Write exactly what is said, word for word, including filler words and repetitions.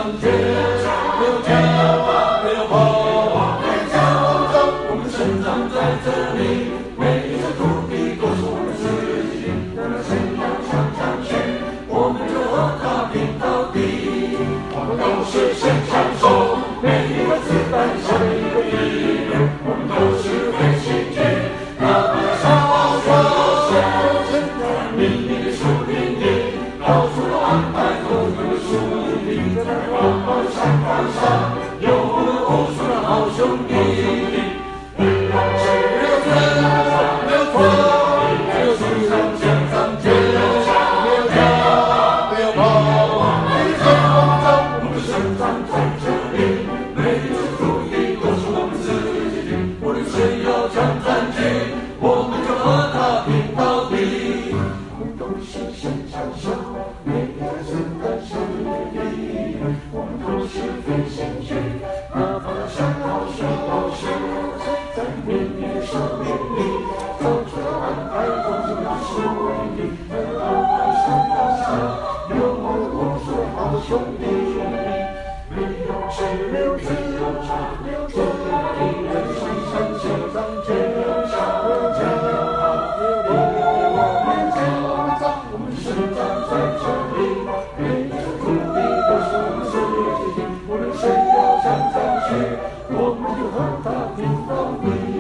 上去，没有骄傲，没有破坏，没有骄傲，我们生长在这里，每一个土地都是我们自己，让谁要想上去，我们就和他拼到底。我们都是先享受每一个子弹下的一个敌人，我们都是飞行军，哪怕上好说身在命运的树林里，到处都安排各个树林，在广袤山岗上有我们无数的好兄弟。没有罪，没有错，只有心上向上去，没有骄傲，没有破坏，没有光中，我们生长在这里，每一次土地都是我们自己的，无论谁要抢占据，我们就和他拼到底。我们都是先享受每一个子弹下的敌人，我们都是飞行军，哪怕想好说好事，在命运的生命里，走出了安排风景的树林，在广袤山岗上有我们无数好兄弟。没有谁没有自由，没有错，一人心上心上却有笑，没有骄傲，没有我们骄傲，我们生长在这里，每一个土地都是我们自己的，无论谁要想上去，我们就和他拼到底。